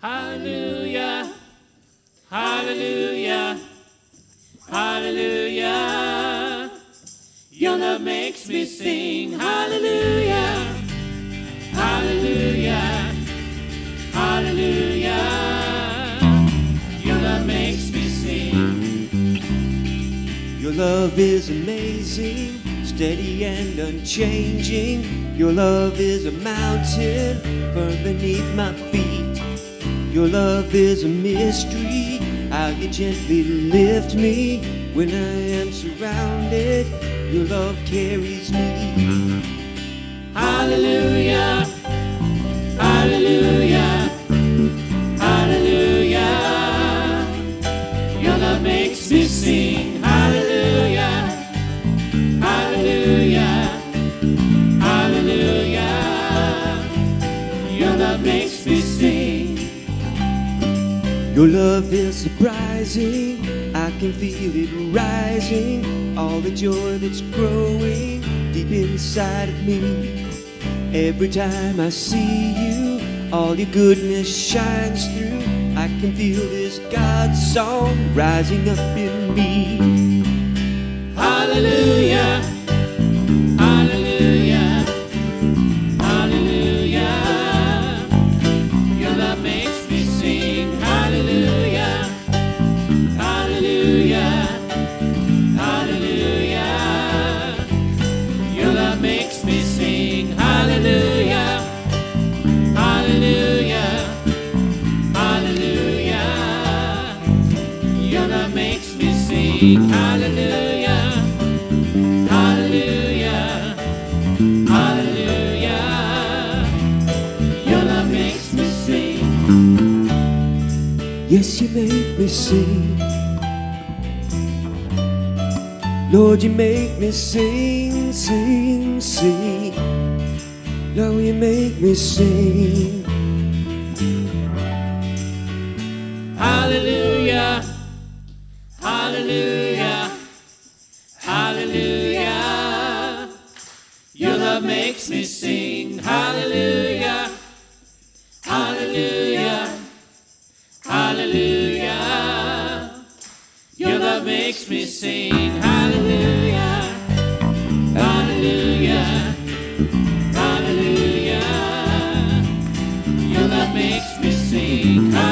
Hallelujah, hallelujah, hallelujah. Your love makes me sing. Hallelujah, hallelujah, hallelujah. Your love makes me sing. Your love is amazing, steady and unchanging. Your love is a mountain firm beneath my feet. Your love is a mystery, how you gently lift me when I am surrounded. Your love carries me. Hallelujah, hallelujah, hallelujah. Your love makes me sing. Hallelujah, hallelujah, hallelujah. Your love makes me sing. Your love is surprising, I can feel it rising. All the joy that's growing deep inside of me. Every time I see you, all your goodness shines through. I can feel this God song rising up in me. Hallelujah, hallelujah, hallelujah. Your love makes me sing. Hallelujah, hallelujah, hallelujah. Your love makes me sing. Hallelujah, hallelujah, hallelujah. Your love makes me sing. Hallelujah, hallelujah, hallelujah. Your love makes me sing. Yes, you make me sing. Lord, you make me sing, sing, sing. Lord, you make me sing. Hallelujah, hallelujah, hallelujah. Your love makes me sing. Hallelujah, hallelujah, hallelujah. Your love makes me sing. Hallelujah, hallelujah, hallelujah. Your love makes me sing.